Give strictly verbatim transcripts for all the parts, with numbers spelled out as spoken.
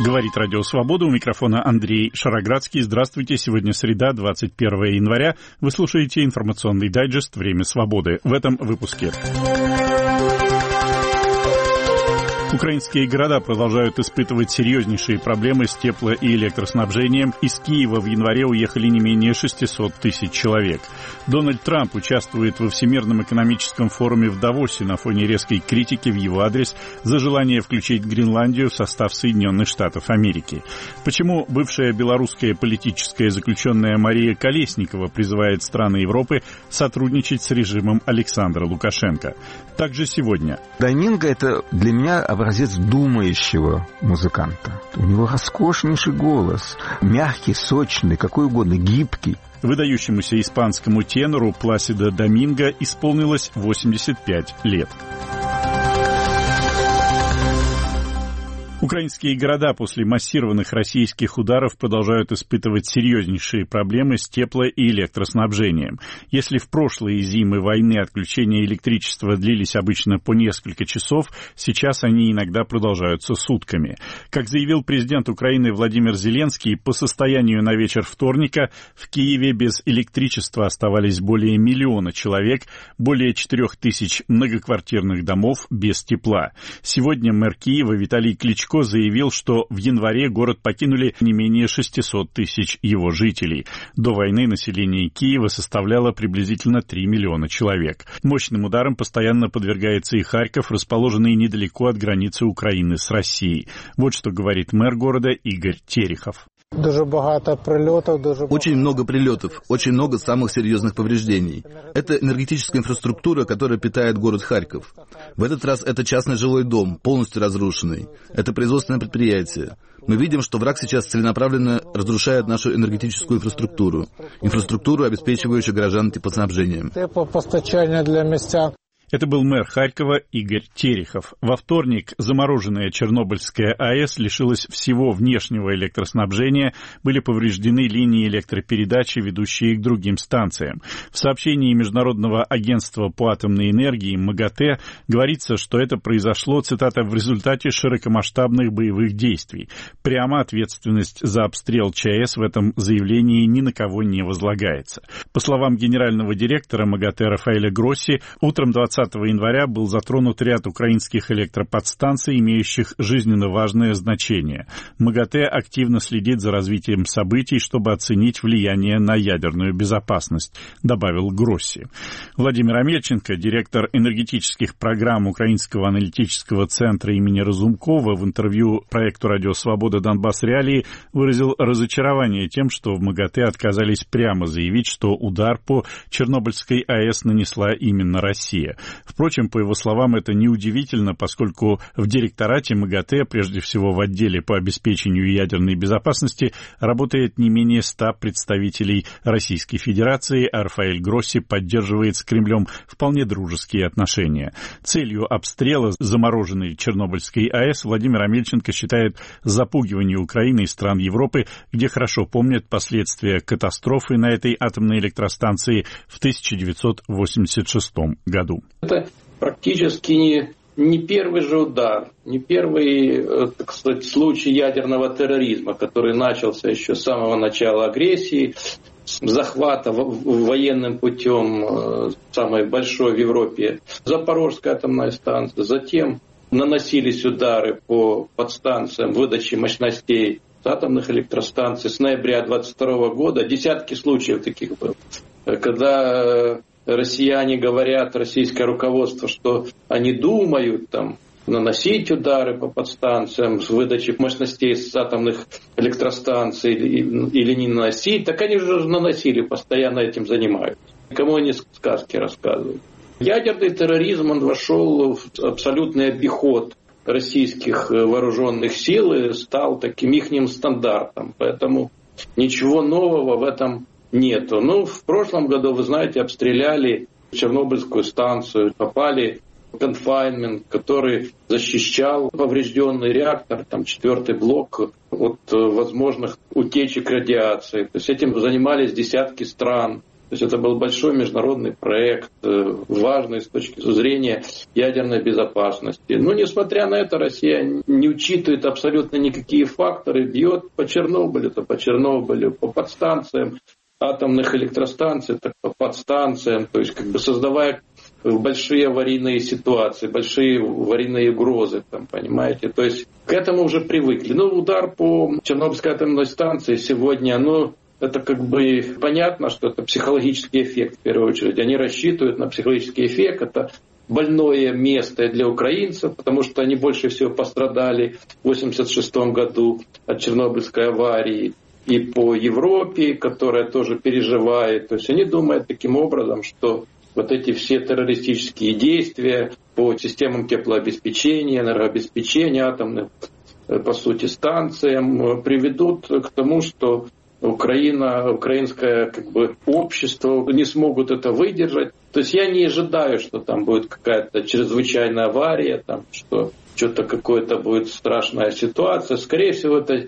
Говорит Радио Свобода, у микрофона Андрей Шароградский. Здравствуйте, сегодня среда, двадцать первое января. Вы слушаете информационный дайджест «Время свободы». В этом выпуске. Украинские города продолжают испытывать серьезнейшие проблемы с тепло- и электроснабжением. Из Киева в январе уехали не менее шестьсот тысяч человек. Дональд Трамп участвует во Всемирном экономическом форуме в Давосе на фоне резкой критики в его адрес за желание включить Гренландию в состав Соединенных Штатов Америки. Почему бывшая белорусская политическая заключенная Мария Колесникова призывает страны Европы сотрудничать с режимом Александра Лукашенко? Также сегодня. Доминго — это для меня образец думающего музыканта. У него роскошнейший голос, мягкий, сочный, какой угодно, гибкий. Выдающемуся испанскому тенору Пласидо Доминго исполнилось восемьдесят пять лет. Украинские города после массированных российских ударов продолжают испытывать серьезнейшие проблемы с тепло- и электроснабжением. Если в прошлые зимы войны отключения электричества длились обычно по несколько часов, сейчас они иногда продолжаются сутками. Как заявил президент Украины Владимир Зеленский, по состоянию на вечер вторника в Киеве без электричества оставались более миллиона человек, более четырех тысяч многоквартирных домов без тепла. Сегодня мэр Киева Виталий Кличко заявил, что в январе город покинули не менее шестьсот тысяч его жителей. До войны население Киева составляло приблизительно три миллиона человек. Мощным ударом постоянно подвергается и Харьков, расположенный недалеко от границы Украины с Россией. Вот что говорит мэр города Игорь Терехов. Очень много прилетов, очень много самых серьезных повреждений. Это энергетическая инфраструктура, которая питает город Харьков. В этот раз это частный жилой дом, полностью разрушенный. Это производственное предприятие. Мы видим, что враг сейчас целенаправленно разрушает нашу энергетическую инфраструктуру. Инфраструктуру, обеспечивающую горожан теплоснабжением. Это был мэр Харькова Игорь Терехов. Во вторник замороженная Чернобыльская АЭС лишилась всего внешнего электроснабжения, были повреждены линии электропередачи, ведущие к другим станциям. В сообщении Международного агентства по атомной энергии МАГАТЭ говорится, что это произошло, цитата, в результате широкомасштабных боевых действий. Прямо ответственность за обстрел ЧАЭС в этом заявлении ни на кого не возлагается. По словам генерального директора МАГАТЭ Рафаэля Гросси, утром двадцатого января был затронут ряд украинских электроподстанций, имеющих жизненно важное значение. МАГАТЭ активно следит за развитием событий, чтобы оценить влияние на ядерную безопасность, добавил Гросси. Владимир Амельченко, директор энергетических программ Украинского аналитического центра имени Разумкова, в интервью проекту «Радио Свобода. Донбасс. Реалии» выразил разочарование тем, что в МАГАТЭ отказались прямо заявить, что удар по Чернобыльской АЭС нанесла именно Россия. Впрочем, по его словам, это неудивительно, поскольку в директорате МАГАТЭ, прежде всего в отделе по обеспечению ядерной безопасности, работает не менее ста представителей Российской Федерации, а Рафаэль Гросси поддерживает с Кремлем вполне дружеские отношения. Целью обстрела замороженной Чернобыльской АЭС Владимир Амельченко считает запугивание Украины и стран Европы, где хорошо помнят последствия катастрофы на этой атомной электростанции в тысяча девятьсот восемьдесят шестом году. Это практически не, не первый же удар, не первый, так сказать, случай ядерного терроризма, который начался еще с самого начала агрессии, захвата военным путем самой большой в Европе Запорожская атомная станция. Затем наносились удары по подстанциям выдачи мощностей атомных электростанций с ноября двадцать второго года. Десятки случаев таких было, когда россияне говорят, российское руководство, что они думают там наносить удары по подстанциям с выдачей мощностей с атомных электростанций или, или не наносить, так они же наносили, постоянно этим занимаются. Кому они сказки рассказывают. Ядерный терроризм, он вошел в абсолютный обиход российских вооруженных сил и стал таким ихним стандартом. Поэтому ничего нового в этом нету. Ну, в прошлом году, вы знаете, обстреляли Чернобыльскую станцию, попали в конфайнмент, который защищал поврежденный реактор, там четвертый блок, от возможных утечек радиации. То есть этим занимались десятки стран. То есть это был большой международный проект, важный с точки зрения ядерной безопасности. Но несмотря на это, Россия не учитывает абсолютно никакие факторы, бьет по Чернобылю, то по Чернобылю, по подстанциям атомных электростанций, так по подстанциям, то есть как бы создавая большие аварийные ситуации, большие аварийные угрозы, там, понимаете. То есть к этому уже привыкли. Ну, удар по Чернобыльской атомной станции сегодня, ну, это как бы понятно, что это психологический эффект в первую очередь. Они рассчитывают на психологический эффект. Это больное место для украинцев, потому что они больше всего пострадали в восемьдесят шестом году от Чернобыльской аварии. И по Европе, которая тоже переживает. То есть они думают таким образом, что вот эти все террористические действия по системам теплообеспечения, энергообеспечения атомным, по сути, станциям приведут к тому, что Украина, украинское как бы, общество не смогут это выдержать. То есть я не ожидаю, что там будет какая-то чрезвычайная авария, там, что что-то какое-то будет страшная ситуация. Скорее всего, это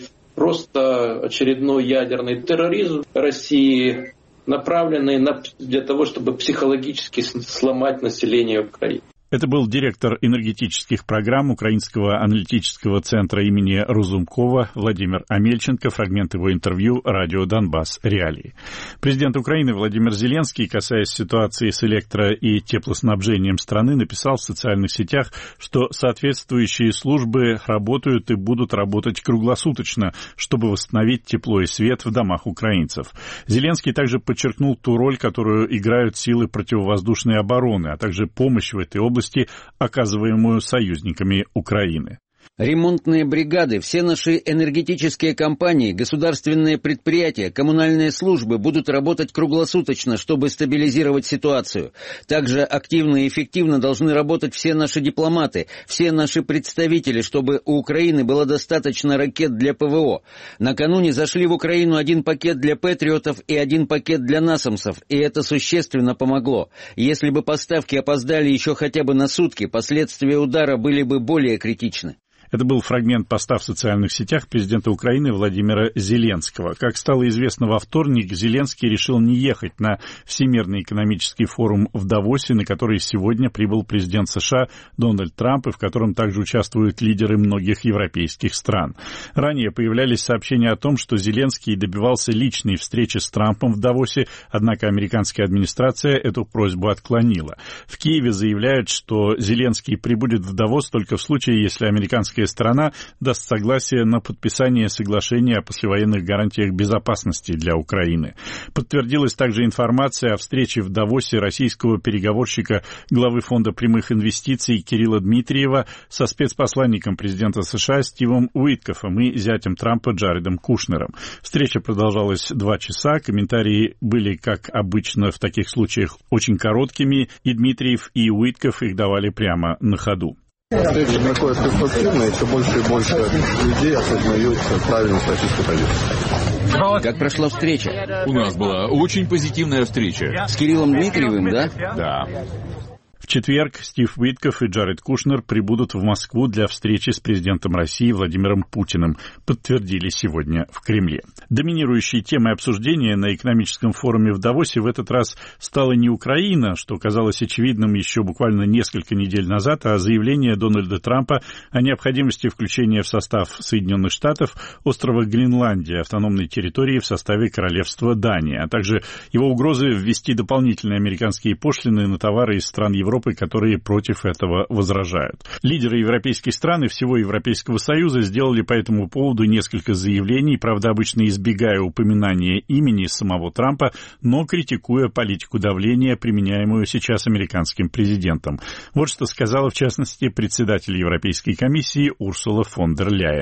просто очередной ядерный терроризм России, направленный на, для того, чтобы психологически сломать население Украины. Это был директор энергетических программ Украинского аналитического центра имени Разумкова Владимир Амельченко. Фрагмент его интервью «Радио Донбасс. Реалии». Президент Украины Владимир Зеленский, касаясь ситуации с электро- и теплоснабжением страны, написал в социальных сетях, что соответствующие службы работают и будут работать круглосуточно, чтобы восстановить тепло и свет в домах украинцев. Зеленский также подчеркнул ту роль, которую играют силы противовоздушной обороны, а также помощь в этой области, оказываемую союзниками Украины. Ремонтные бригады, все наши энергетические компании, государственные предприятия, коммунальные службы будут работать круглосуточно, чтобы стабилизировать ситуацию. Также активно и эффективно должны работать все наши дипломаты, все наши представители, чтобы у Украины было достаточно ракет для ПВО. Накануне зашли в Украину один пакет для патриотов и один пакет для насамсов, и это существенно помогло. Если бы поставки опоздали еще хотя бы на сутки, последствия удара были бы более критичны. Это был фрагмент поста в социальных сетях президента Украины Владимира Зеленского. Как стало известно во вторник, Зеленский решил не ехать на Всемирный экономический форум в Давосе, на который сегодня прибыл президент США Дональд Трамп, и в котором также участвуют лидеры многих европейских стран. Ранее появлялись сообщения о том, что Зеленский добивался личной встречи с Трампом в Давосе, однако американская администрация эту просьбу отклонила. В Киеве заявляют, что Зеленский прибудет в Давос только в случае, если американская сторона даст согласие на подписание соглашения о послевоенных гарантиях безопасности для Украины. Подтвердилась также информация о встрече в Давосе российского переговорщика главы Фонда прямых инвестиций Кирилла Дмитриева со спецпосланником президента США Стивом Уиткофом и зятем Трампа Джаредом Кушнером. Встреча продолжалась два часа, комментарии были, как обычно в таких случаях, очень короткими, и Дмитриев, и Уиткоф их давали прямо на ходу. Встреча проходит конструктивно, и все больше и больше людей осознают правильность российской позиции. Как прошла встреча? У нас была очень позитивная встреча. С Кириллом Дмитриевым, да? Да. В четверг Стив Уиткоф и Джаред Кушнер прибудут в Москву для встречи с президентом России Владимиром Путиным, подтвердили сегодня в Кремле. Доминирующей темой обсуждения на экономическом форуме в Давосе в этот раз стала не Украина, что казалось очевидным еще буквально несколько недель назад, а заявление Дональда Трампа о необходимости включения в состав Соединенных Штатов острова Гренландия, автономной территории в составе королевства Дания, а также его угрозы ввести дополнительные американские пошлины на товары из стран Европы, которые против этого возражают. Лидеры европейских стран и всего Европейского Союза сделали по этому поводу несколько заявлений, правда, обычно избегая упоминания имени самого Трампа, но критикуя политику давления, применяемую сейчас американским президентом. Вот что сказала, в частности, председатель Европейской комиссии Урсула фон дер Ляйен.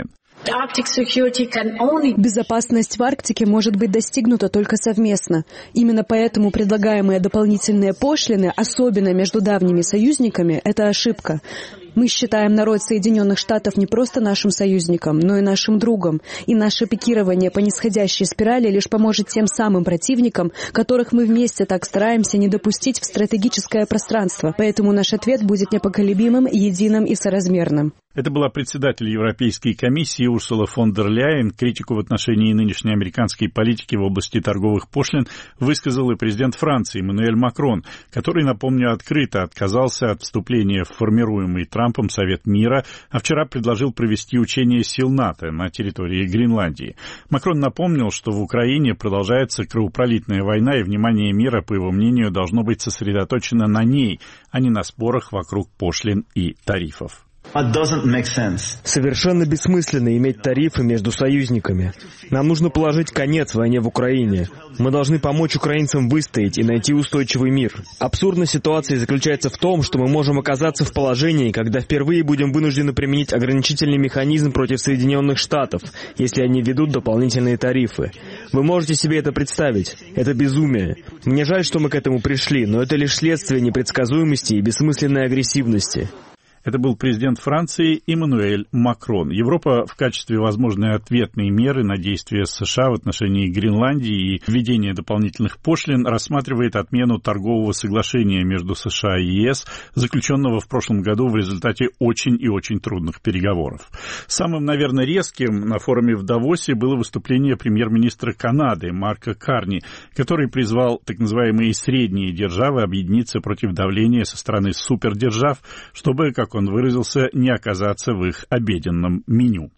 Безопасность в Арктике может быть достигнута только совместно. Именно поэтому предлагаемые дополнительные пошлины, особенно между давними союзниками, это ошибка. Мы считаем народ Соединенных Штатов не просто нашим союзником, но и нашим другом. И наше пикирование по нисходящей спирали лишь поможет тем самым противникам, которых мы вместе так стараемся не допустить в стратегическое пространство. Поэтому наш ответ будет непоколебимым, единым и соразмерным. Это была председатель Европейской комиссии Урсула фон дер Ляйен. Критику в отношении нынешней американской политики в области торговых пошлин высказал и президент Франции Эммануэль Макрон, который, напомню, открыто отказался от вступления в формируемый Трампом Совет мира, а вчера предложил провести учения сил НАТО на территории Гренландии. Макрон напомнил, что в Украине продолжается кровопролитная война, и внимание мира, по его мнению, должно быть сосредоточено на ней, а не на спорах вокруг пошлин и тарифов. Совершенно бессмысленно иметь тарифы между союзниками. Нам нужно положить конец войне в Украине. Мы должны помочь украинцам выстоять и найти устойчивый мир. Абсурдность ситуации заключается в том, что мы можем оказаться в положении, когда впервые будем вынуждены применить ограничительный механизм против Соединенных Штатов, если они введут дополнительные тарифы. Вы можете себе это представить? Это безумие. Мне жаль, что мы к этому пришли, но это лишь следствие непредсказуемости и бессмысленной агрессивности. Это был президент Франции Эммануэль Макрон. Европа в качестве возможной ответной меры на действия США в отношении Гренландии и введения дополнительных пошлин рассматривает отмену торгового соглашения между США и ЕС, заключенного в прошлом году в результате очень и очень трудных переговоров. Самым, наверное, резким на форуме в Давосе было выступление премьер-министра Канады Марка Карни, который призвал так называемые средние державы объединиться против давления со стороны супердержав, чтобы, как он выразился, не оказаться в их обеденном меню.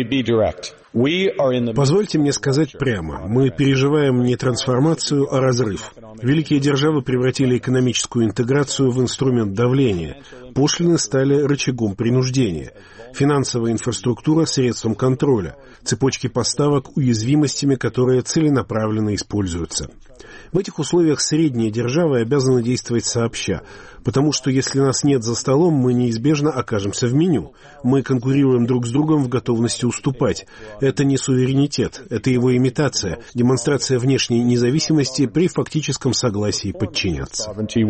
Позвольте мне сказать прямо, мы переживаем не трансформацию, а разрыв. Великие державы превратили экономическую интеграцию в инструмент давления. Пошлины стали рычагом принуждения. Финансовая инфраструктура — средством контроля. Цепочки поставок — уязвимостями, которые целенаправленно используются. В этих условиях средние державы обязаны действовать сообща, потому что если нас нет за столом, мы неизбежно окажемся в меню. Мы конкурируем друг с другом в готовности уступать. Это не суверенитет, это его имитация, демонстрация внешней независимости при фактическом согласии подчиняться.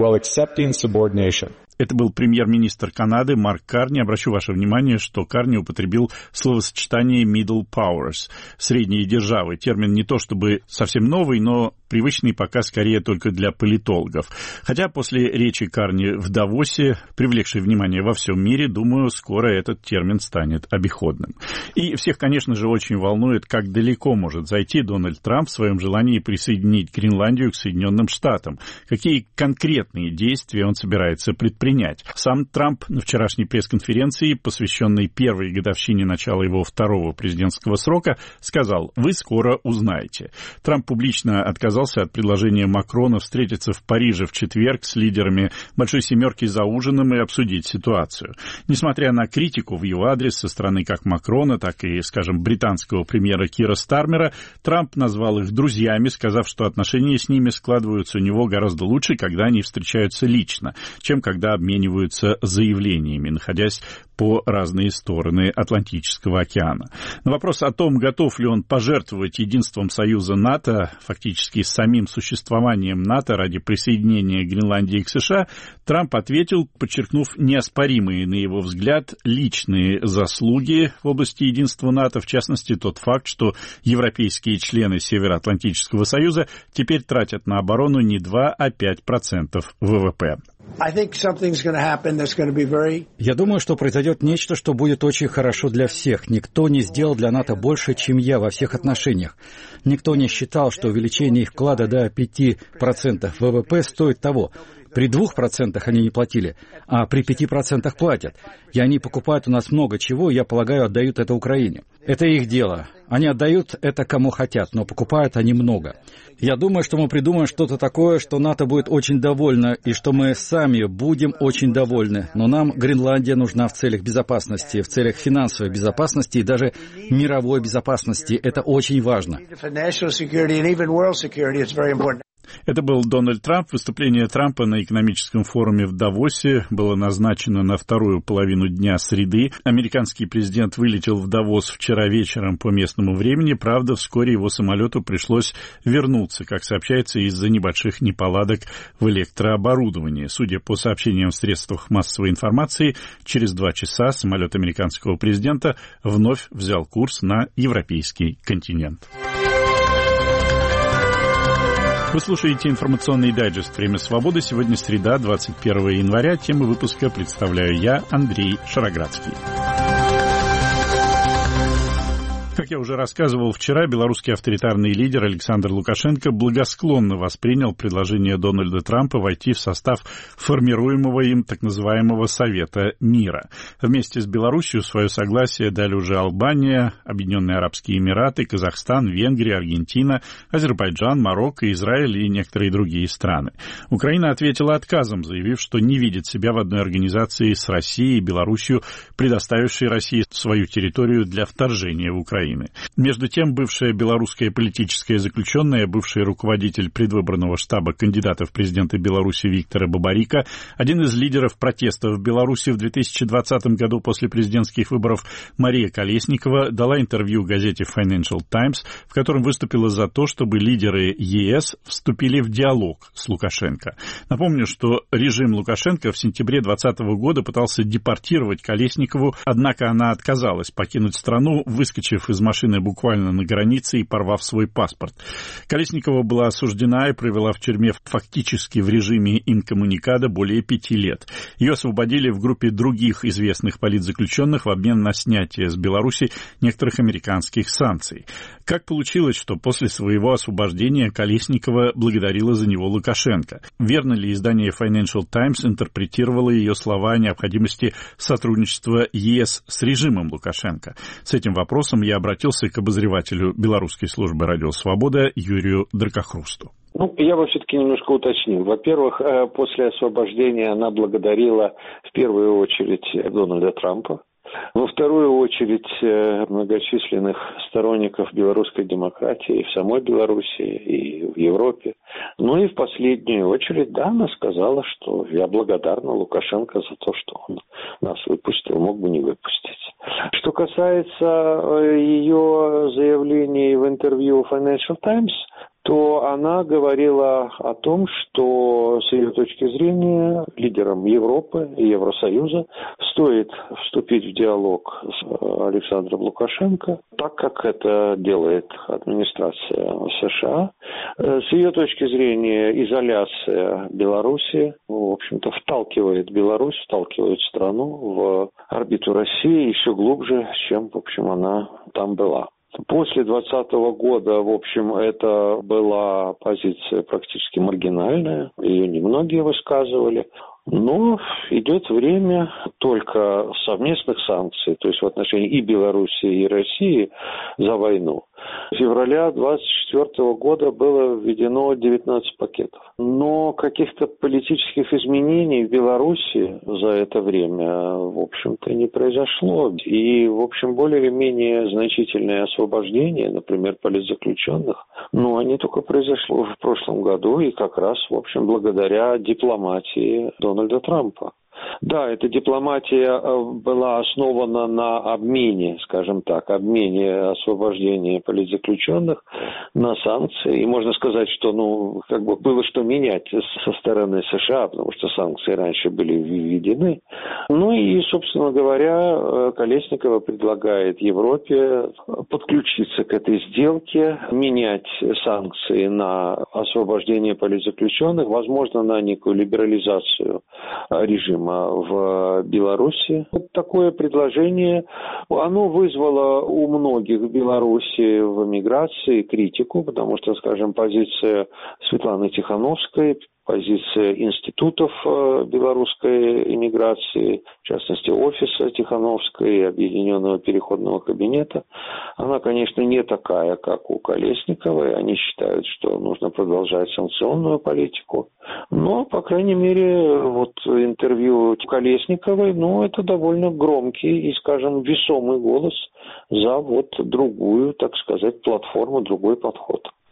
Это был премьер-министр Канады Марк Карни. Обращу ваше внимание, что Карни употребил словосочетание «middle powers» — «средние державы». Термин не то чтобы совсем новый, но привычный пока скорее только для политологов. Хотя после речи Карни в Давосе, привлекшей внимание во всем мире, думаю, скоро этот термин станет обиходным. И всех, конечно же, очень волнует, как далеко может зайти Дональд Трамп в своем желании присоединить Гренландию к Соединенным Штатам. Какие конкретные действия он собирается предпринять. Сам Трамп на вчерашней пресс-конференции, посвященной первой годовщине начала его второго президентского срока, сказал: «Вы скоро узнаете». Трамп публично отказался от предложения Макрона встретиться в Париже в четверг с лидерами Большой Семерки за ужином и обсудить ситуацию. Несмотря на критику в его адрес со стороны как Макрона, так и, скажем, британского премьера Кира Стармера, Трамп назвал их друзьями, сказав, что отношения с ними складываются у него гораздо лучше, когда они встречаются лично, чем когда обмениваются заявлениями, находясь по разные стороны Атлантического океана. На вопрос о том, готов ли он пожертвовать единством Союза НАТО, фактически самим существованием НАТО ради присоединения Гренландии к США, Трамп ответил, подчеркнув неоспоримые, на его взгляд, личные заслуги в области единства НАТО, в частности, тот факт, что европейские члены Североатлантического Союза теперь тратят на оборону не два, а пять процентов ВВП. Я думаю, что произойдет нечто, что будет очень хорошо для всех. Никто не сделал для НАТО больше, чем я во всех отношениях. Никто не считал, что увеличение их вклада до пяти процентов ВВП стоит того. При двух процентах они не платили, а при пяти процентах платят. И они покупают у нас много чего, и, я полагаю, отдают это Украине. Это их дело. Они отдают это кому хотят, но покупают они много. Я думаю, что мы придумаем что-то такое, что НАТО будет очень довольно, и что мы сами будем очень довольны. Но нам Гренландия нужна в целях безопасности, в целях финансовой безопасности и даже мировой безопасности. Это очень важно. Это был Дональд Трамп. Выступление Трампа на экономическом форуме в Давосе было назначено на вторую половину дня среды. Американский президент вылетел в Давос вчера вечером по местному времени. Правда, вскоре его самолету пришлось вернуться, как сообщается, из-за небольших неполадок в электрооборудовании. Судя по сообщениям в средствах массовой информации, через два часа самолет американского президента вновь взял курс на европейский континент. Вы слушаете информационный дайджест «Время свободы». Сегодня среда, двадцать первого января. Темы выпуска представляю я, Андрей Шароградский. Как я уже рассказывал вчера, белорусский авторитарный лидер Александр Лукашенко благосклонно воспринял предложение Дональда Трампа войти в состав формируемого им так называемого Совета мира. Вместе с Беларусью свое согласие дали уже Албания, Объединенные Арабские Эмираты, Казахстан, Венгрия, Аргентина, Азербайджан, Марокко, Израиль и некоторые другие страны. Украина ответила отказом, заявив, что не видит себя в одной организации с Россией и Беларусью, предоставившей России свою территорию для вторжения в Украину. Между тем, бывшая белорусская политическая заключенная, бывший руководитель предвыборного штаба кандидата в президенты Беларуси Виктора Бабарика, один из лидеров протестов в Беларуси в две тысячи двадцатом году после президентских выборов Мария Колесникова дала интервью газете Financial Times, в котором выступила за то, чтобы лидеры ЕС вступили в диалог с Лукашенко. Напомню, что режим Лукашенко в сентябре двадцатого года пытался депортировать Колесникову, однако она отказалась покинуть страну, выскочив из машины буквально на границе и порвав свой паспорт. Колесникова была осуждена и провела в тюрьме фактически в режиме инкоммуникада более пяти лет. Ее освободили в группе других известных политзаключенных в обмен на снятие с Беларуси некоторых американских санкций. Как получилось, что после своего освобождения Колесникова благодарила за него Лукашенко? Верно ли издание Financial Times интерпретировало ее слова о необходимости сотрудничества ЕС с режимом Лукашенко? С этим вопросом я обратился к обозревателю белорусской службы «Радио Свобода» Юрию Дракохрусту. Ну, я бы все-таки немножко уточнил. Во-первых, после освобождения она благодарила в первую очередь Дональда Трампа. Во вторую очередь многочисленных сторонников белорусской демократии в самой Беларуси и в Европе. Ну и в последнюю очередь, да, она сказала, что я благодарна Лукашенко за то, что он нас выпустил, мог бы не выпустить. Что касается ее заявлений в интервью Financial Times, то она говорила о том, что с ее точки зрения лидерам Европы и Евросоюза стоит вступить в диалог с Александром Лукашенко, так как это делает администрация США. С ее точки зрения изоляция Беларуси, в общем-то, вталкивает Беларусь, вталкивает страну в орбиту России еще глубже, чем, в общем, она там была. После двадцатого года, в общем, это была позиция практически маргинальная, ее немногие высказывали. Но идет время только совместных санкций, то есть в отношении и Беларуси, и России за войну. С февраля двадцать четвёртого года было введено девятнадцать пакетов. Но каких-то политических изменений в Беларуси за это время, в общем-то, не произошло. И, в общем, более или менее значительное освобождение, например, политзаключенных, но они только произошло в прошлом году и как раз, в общем, благодаря дипломатии Дональда Трампа. Да, эта дипломатия была основана на обмене, скажем так, обмене освобождения политзаключенных на санкции. И можно сказать, что, ну, как бы было что менять со стороны США, потому что санкции раньше были введены. Ну и, собственно говоря, Колесникова предлагает Европе подключиться к этой сделке, менять санкции на освобождение политзаключенных, возможно, на некую либерализацию режима в Беларуси. Вот такое предложение, оно вызвало у многих в Беларуси в эмиграции критику, потому что, скажем, позиция Светланы Тихановской, позиция институтов белорусской эмиграции, в частности, офиса Тихановской и Объединенного переходного кабинета, она, конечно, не такая, как у Колесниковой. Они считают, что нужно продолжать санкционную политику. Но, по крайней мере, вот интервью Колесниковой, ну, это довольно громкий и, скажем, весомый голос за вот другую, так сказать, платформу, другой подход.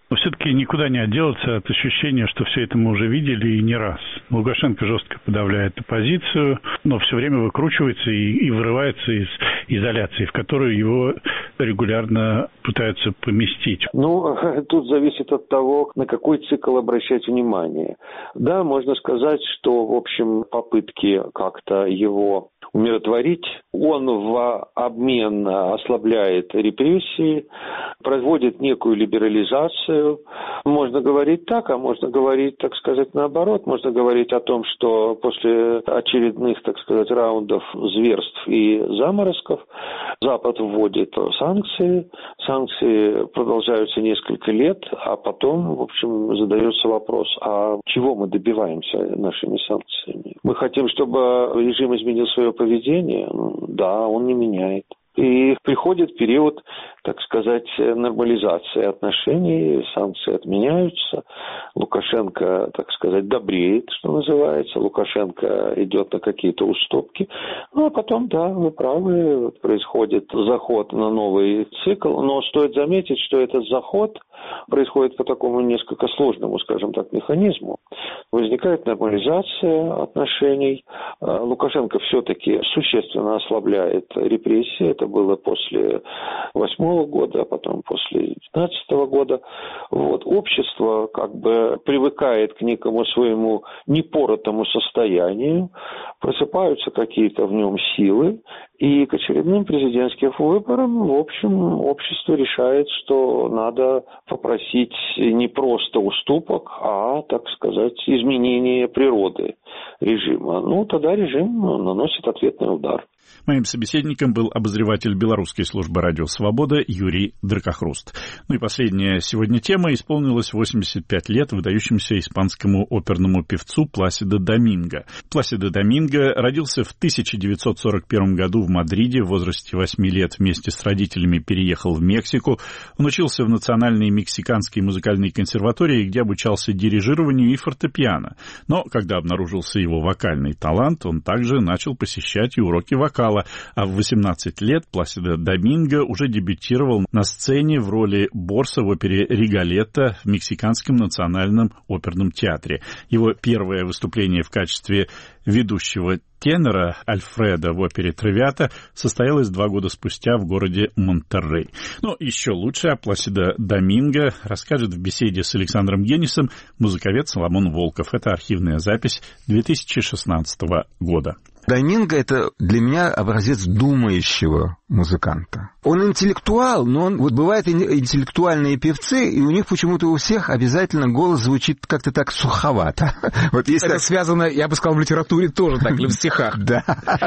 Но все-таки никуда не отделаться от ощущения, что все это мы уже видели и не раз. Лукашенко жестко подавляет оппозицию, но все время выкручивается и, и вырывается из изоляции, в которую его регулярно пытаются поместить. Ну, тут зависит от того, на какой цикл обращать внимание. Да, можно сказать, что, в общем, попытки как-то его умиротворить, он в обмен ослабляет репрессии, производит некую либерализацию. Можно говорить так, а можно говорить, так сказать, наоборот. Можно говорить о том, что после очередных, так сказать, раундов зверств и заморозков Запад вводит санкции. Санкции продолжаются несколько лет, а потом, в общем, задается вопрос, а чего мы добиваемся нашими санкциями? Мы хотим, чтобы режим изменил свое поведение? Да, он не меняет. И приходит период, так сказать, нормализации отношений, санкции отменяются, Лукашенко, так сказать, добреет, что называется, Лукашенко идет на какие-то уступки, ну а потом, да, вы правы, происходит заход на новый цикл, но стоит заметить, что этот заход происходит по такому несколько сложному, скажем так, механизму. Возникает нормализация отношений, Лукашенко все-таки существенно ослабляет репрессии, это было после восьмого года, а потом после девятнадцатого года. Вот. Общество как бы привыкает к некому своему непоротому состоянию, просыпаются какие-то в нем силы, и к очередным президентским выборам, в общем, общество решает, что надо попросить не просто уступок, а, так сказать, изменения природы режима. Ну, тогда режим наносит ответный удар. Моим собеседником был обозреватель белорусской службы «Радио Свобода» Юрий Дракохруст. Ну и последняя сегодня тема. Исполнилось восемьдесят пять лет выдающемуся испанскому оперному певцу Пласидо Доминго. Пласидо Доминго родился в тысяча девятьсот сорок первом году в Мадриде. В возрасте восьми лет вместе с родителями переехал в Мексику. Он учился в Национальной мексиканской музыкальной консерватории, где обучался дирижированию и фортепиано. Но когда обнаружился его вокальный талант, он также начал посещать и уроки вокала. А в восемнадцать лет Пласидо Доминго уже дебютировал на сцене в роли Борса в опере «Риголетто» в Мексиканском национальном оперном театре. Его первое выступление в качестве ведущего тенора Альфреда в опере «Травиата» состоялось два года спустя в городе Монтеррей. Но еще лучше о Пласидо Доминго расскажет в беседе с Александром Генисом музыковед Соломон Волков. Это архивная запись две тысячи шестнадцатого года. Доминго — это для меня образец думающего музыканта. Он интеллектуал, но он, вот бывают интеллектуальные певцы, и у них почему-то у всех обязательно голос звучит как-то так суховато. Вот если это так... связано, я бы сказал, в литературе тоже так, или в стихах. Да.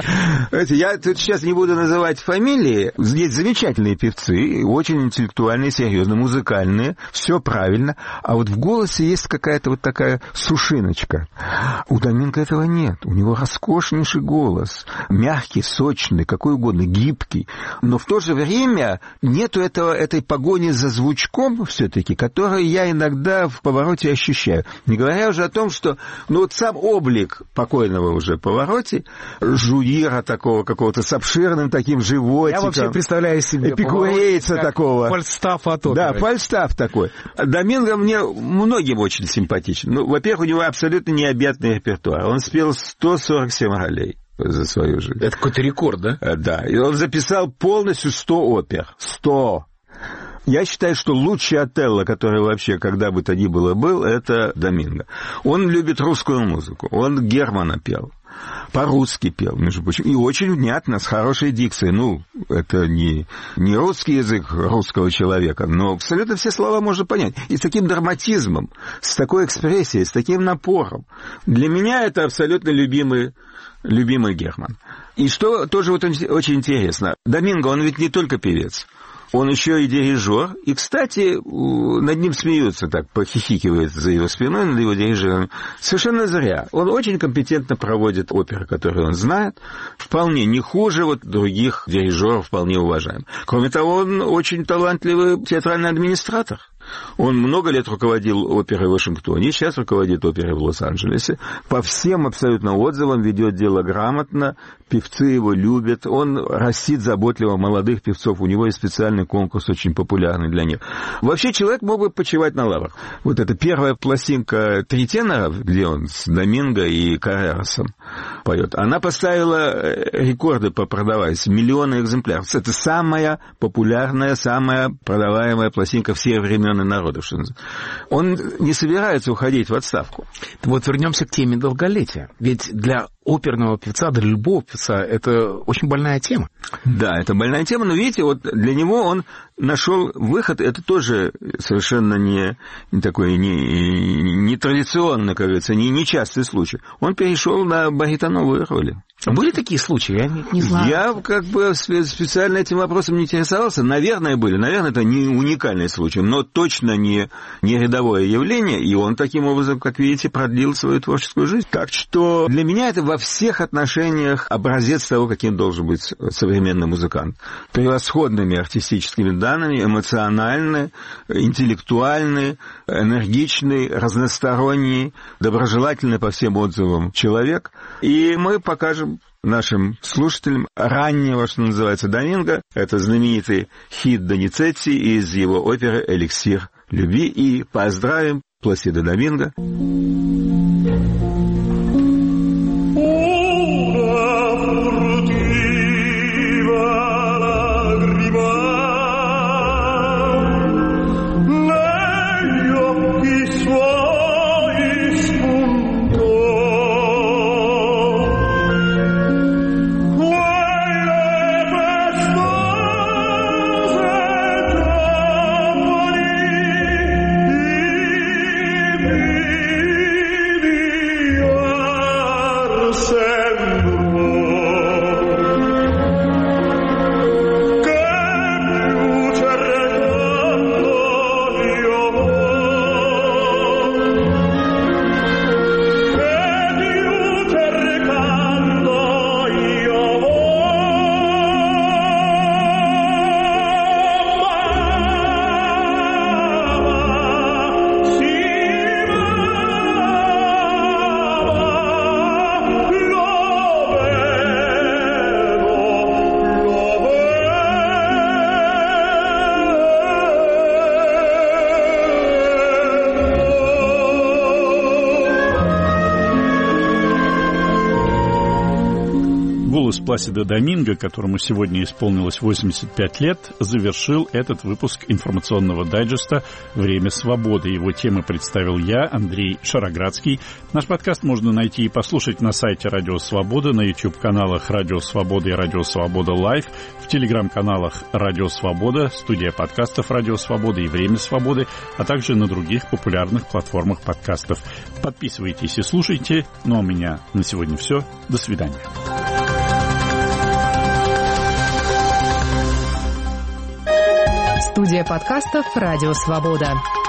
Я тут сейчас не буду называть фамилии. Есть замечательные певцы, очень интеллектуальные, серьезно, музыкальные, все правильно. А вот в голосе есть какая-то вот такая сушиночка. У Доминго этого нет. У него роскошнейший голос. Мягкий, сочный, какой угодно, гибкий. Но в то же время нету этого, этой погони за звучком все-таки, которую я иногда в повороте ощущаю. Не говоря уже о том, что ну вот сам облик покойного уже Повороте, жуира такого какого-то с обширным таким животиком. Я вообще представляю себе эпикурейца такого. Фальстаф от оперы. Да, фальстаф такой. Доминго мне многим очень симпатичен. Ну, во-первых, у него абсолютно необъятный репертуар. Он спел сто сорок семь ролей за свою жизнь. Это какой-то рекорд, да? Да. И он записал полностью сто опер. сто. Я считаю, что лучший Отелло, который вообще когда бы то ни было был, это Доминго. Он любит русскую музыку. Он Германа пел. По-русски пел, между прочим. И очень внятно, с хорошей дикцией. Ну, это не, не русский язык русского человека, но абсолютно все слова можно понять. И с таким драматизмом, с такой экспрессией, с таким напором. Для меня это абсолютно любимый, любимый Герман. И что тоже вот очень интересно. Доминго, он ведь не только певец. Он еще и дирижер, и, кстати, над ним смеются так, похихикивают за его спиной, над его дирижером. Совершенно зря. Он очень компетентно проводит оперы, которые он знает, вполне не хуже вот других дирижеров, вполне уважаем. Кроме того, он очень талантливый театральный администратор. Он много лет руководил оперой в Вашингтоне, сейчас руководит оперой в Лос-Анджелесе. По всем абсолютно отзывам ведет дело грамотно, певцы его любят, он растит заботливо молодых певцов, у него есть специальный конкурс, очень популярный для них. Вообще человек мог бы почивать на лаврах. Вот эта первая пластинка «Три тенора», где он с Доминго и Каррерасом поет, она поставила рекорды по продаваемости, миллионы экземпляров. Это самая популярная, самая продаваемая пластинка всех времен и народов. Он не собирается уходить в отставку. Вот вернемся к теме долголетия. Ведь для оперного певца, для любого певца, это очень больная тема. Да, это больная тема, но видите, вот для него он нашел выход, это тоже совершенно не, не такой, не, не традиционно, как говорится, не, не частый случай. Он перешел на баритоновые роли. Были такие случаи? Я не, не знаю. Я как бы специально этим вопросом не интересовался. Наверное, были. Наверное, это не уникальный случай, но точно не, не рядовое явление. И он таким образом, как видите, продлил свою творческую жизнь. Так что для меня это во всех отношениях образец того, каким должен быть современный музыкант. Превосходными артистическими данными, эмоциональный, интеллектуальный, энергичный, разносторонний, доброжелательный по всем отзывам человек. И мы покажем нашим слушателям раннего, что называется, Доминго. Это знаменитый хит Доницетти из его оперы «Эликсир любви». И поздравим Пласидо Доминго. Пласидо Доминго, которому сегодня исполнилось восемьдесят пять лет, завершил этот выпуск информационного дайджеста «Время свободы». Его темы представил я, Андрей Шароградский. Наш подкаст можно найти и послушать на сайте Радио Свобода, на YouTube-каналах Радио Свобода и Радио Свобода Лайв, в телеграм-каналах Радио Свобода, студия подкастов Радио Свобода и Время Свободы, а также на других популярных платформах подкастов. Подписывайтесь и слушайте. Ну а у меня на сегодня все. До свидания. Студия подкастов «Радио Свобода».